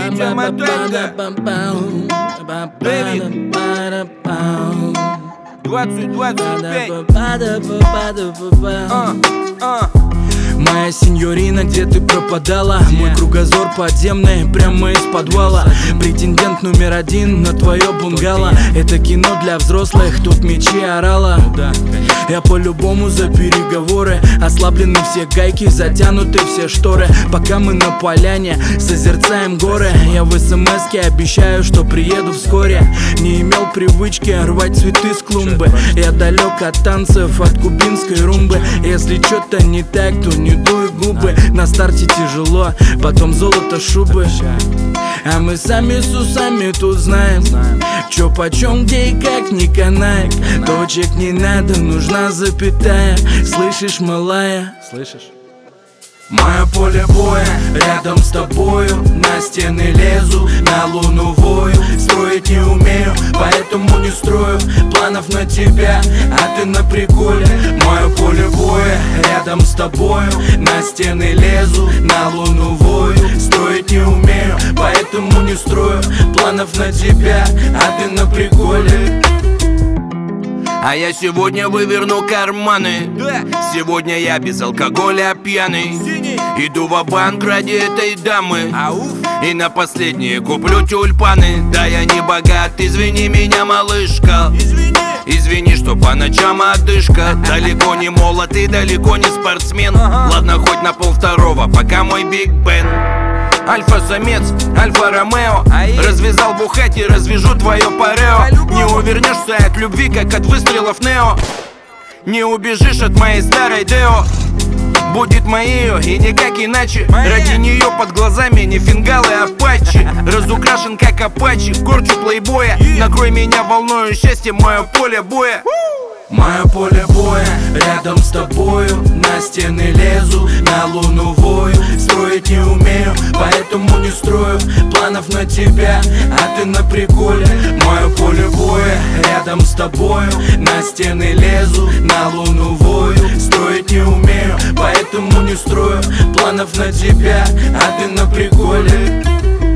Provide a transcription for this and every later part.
Видео Матенко, Дэвид, 2025. Моя сеньорина, где ты пропадала? Мой кругозор подземный, прямо из подвала. Претендент номер один на твое бунгало. Это кино для взрослых, тут мечи орала. Я по-любому за переговоры. Ослаблены все гайки, затянуты все шторы. Пока мы на поляне созерцаем горы. Я в смс-ке обещаю, что приеду вскоре. Не имел привычки рвать цветы с клумбы. Я далек от танцев, от кубинской румбы. Если что-то не так, то не дуй губы. На старте тяжело, потом золото шубы. А мы сами с усами тут знаем, чё почем, где и как не канает. Точек не надо, нужна запятая. Слышишь, малая? Слышишь? Мое поле боя рядом с тобою. На стены лезу, на луну вою. Строить не умею, поэтому не строю планов на тебя, а ты на приколе. Мое поле боя рядом с тобою. На стены лезу, на луну вою. Строить не умею, поэтому не строю планов на тебя, а ты на приколе. А я сегодня выверну карманы. Сегодня я без алкоголя пьяный. Иду ва-банк ради этой дамы. И на последние куплю тюльпаны. Да я не богат, извини меня, малышка. Извини, что по ночам одышка. Далеко не молод и далеко не спортсмен. Ладно, хоть на полвторого, пока мой Биг Бен. Альфа-самец, Альфа-Ромео. Развязал Бухати, развяжу твое парео. Не увернешься от любви, как от выстрелов Нео. Не убежишь от моей старой Део. Будет моею и никак иначе. Ради нее под глазами не фингалы, а патчи. Разукрашен как апачи, корчу плейбоя. Накрой меня волною счастья, мое поле боя. Мое поле боя рядом с тобою. На стены лезу, на луну вою. Строить не умею, поэтому не строю планов на тебя, а ты на приколе. Мое поле боя рядом с тобою. На стены лезу, на луну вою. Строить не умею, поэтому не строю планов на тебя, а ты на приколе.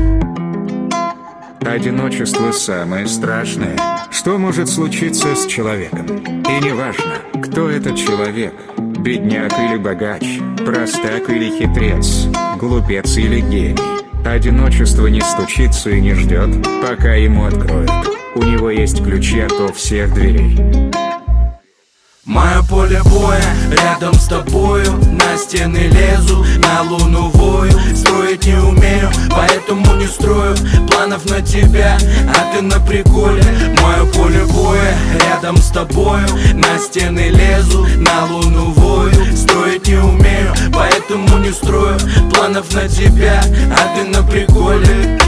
Одиночество самое страшное, что может случиться с человеком. И неважно, кто этот человек, бедняк или богач, простак или хитрец, глупец или гений. Одиночество не стучится и не ждет, пока ему откроют. У него есть ключи от всех дверей. Мое поле боя рядом с тобою. На стены лезу, на луну вою. Строить не умею, поэтому не строю планов на тебя, а ты на приколе. Мое поле боя рядом с тобою. На стены лезу, на луну вою. Строить не умею, поэтому не строю планов на тебя, а ты на приколе.